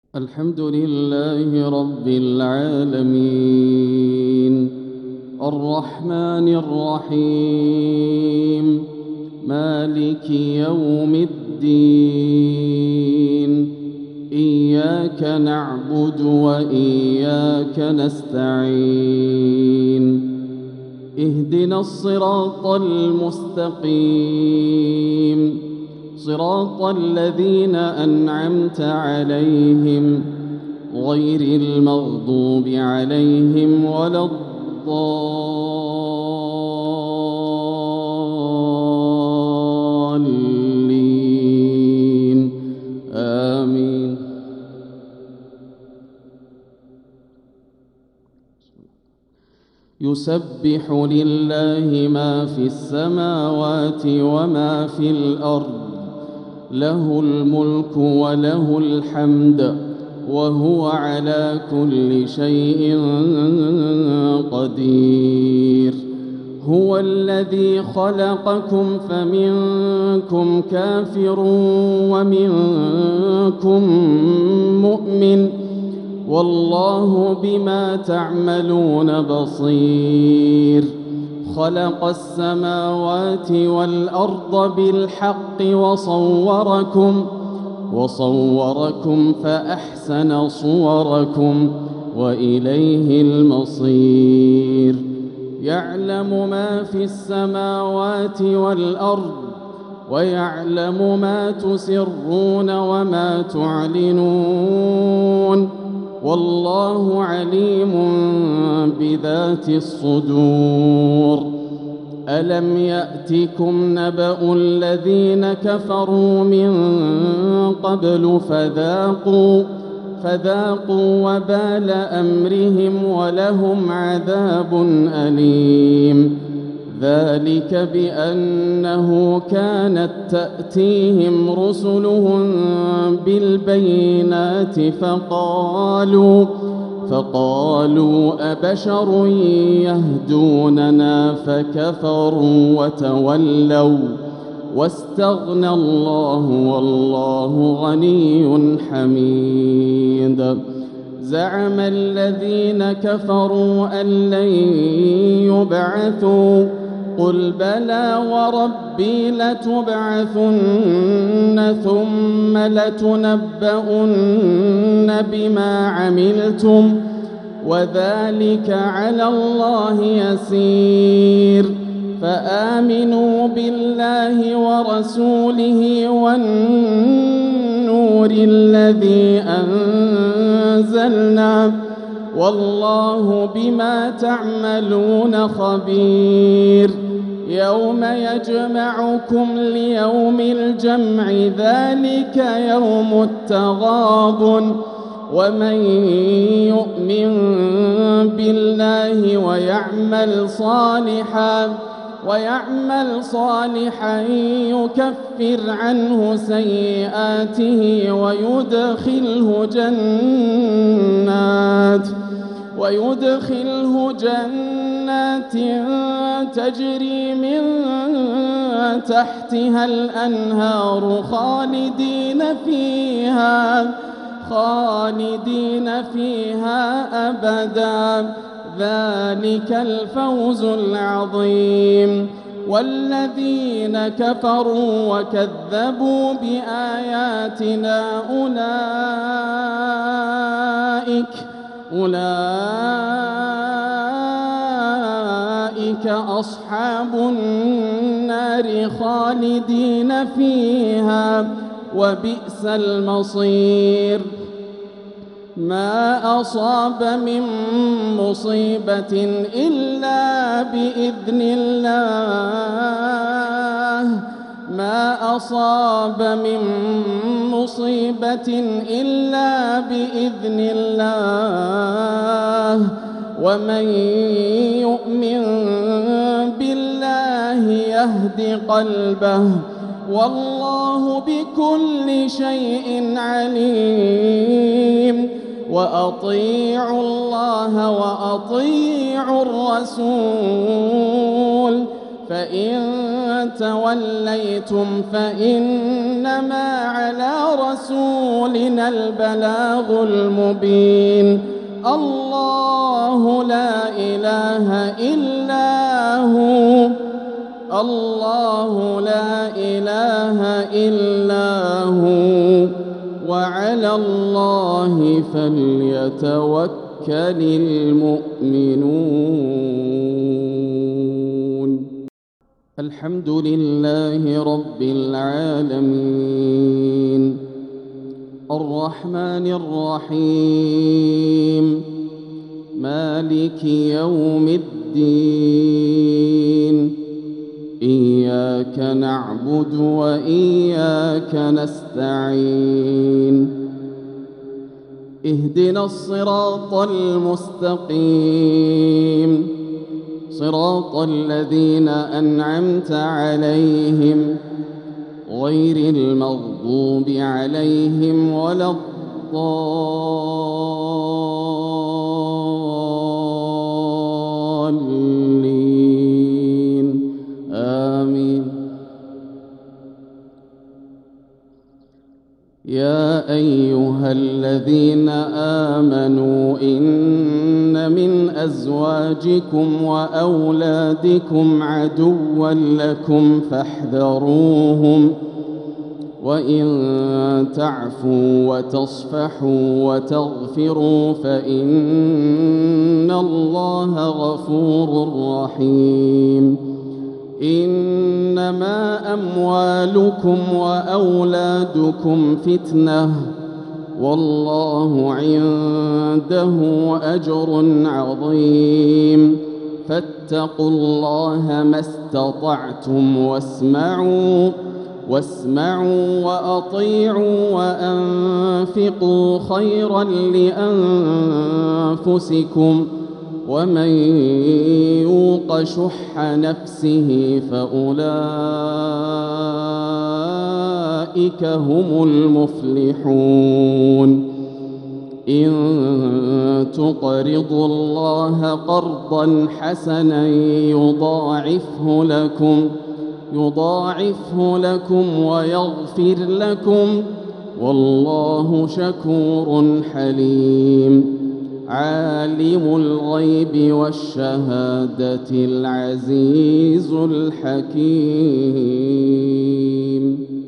الحمد لله رب العالمين الرحمن الرحيم مالك يوم الدين إياك نعبد وإياك نستعين اهدنا الصراط المستقيم صراط الذين أنعمت عليهم غير المغضوب عليهم ولا الضالين آمين. يسبح لله ما في السماوات وما في الأرض له الملك وله الحمد وهو على كل شيء قدير. هو الذي خلقكم فمنكم كافر ومنكم مؤمن والله بما تعملون بصير. خلق السماوات والأرض بالحق وصوركم فأحسن صوركم وإليه المصير. يعلم ما في السماوات والأرض ويعلم ما تسرون وما تعلنون والله عليم بذات الصدور. ألم يأتكم نبأ الذين كفروا من قبل فذاقوا وبال أمرهم ولهم عذاب أليم. ذلك بأنه كانت تأتيهم رسلهم بالبينات فقالوا أبشر يهدوننا فكفروا وتولوا واستغنى الله والله غني حميد. زعم الذين كفروا أن لن يبعثوا قل بلى وربي لتبعثن ثم لتنبؤن بما عملتم وذلك على الله يسير. فآمنوا بالله ورسوله والنور الذي أنزلنا والله بما تعملون خبير. يوم يجمعكم ليوم الجمع ذلك يوم التغابن. ومن يؤمن بالله ويعمل صالحا يكفر عنه سيئاته ويدخله جنات تجري من تحتها الأنهار خالدين فيها أبدا. ذلك الفوز العظيم. والذين كفروا وكذبوا بآياتنا أولئك أصحاب النار خالدين فيها وبئس المصير. ما أصاب من مصيبة إلا بإذن الله ومن يؤمن بالله يهد قلبه والله بكل شيء عليم. وأطيعوا الله وأطيعوا الرسول فإن توليتم فإنما إنما على رسولنا البلاغ المبين. الله لا إله إلا هو، الله لا إله إلا هو، وعلى الله فليتوكل المؤمنون. الحمد لله رب العالمين، الرحمن الرحيم، مالك يوم الدين، إياك نعبد وإياك نستعين، اهدنا الصراط المستقيم، صراط الذين أنعمت عليهم غير المغضوب عليهم ولا الضالين، آمين. يا أيها الذين آمنوا إن من أزواجكم وأولادكم عدوا لكم فاحذروهم، وإن تعفوا وتصفحوا وتغفروا فإن الله غفور رحيم. إنما أموالكم وأولادكم فتنة، والله عنده أجر عظيم. فاتقوا الله ما استطعتم واسمعوا وأطيعوا وأنفقوا خيرا لأنفسكم، ومن يوق شح نفسه فأولئك هم المفلحون. إن تقرضوا الله قرضا حسنا يضاعفه لكم ويغفر لكم، والله شكور حليم. عالم الغيب والشهادة العزيز الحكيم.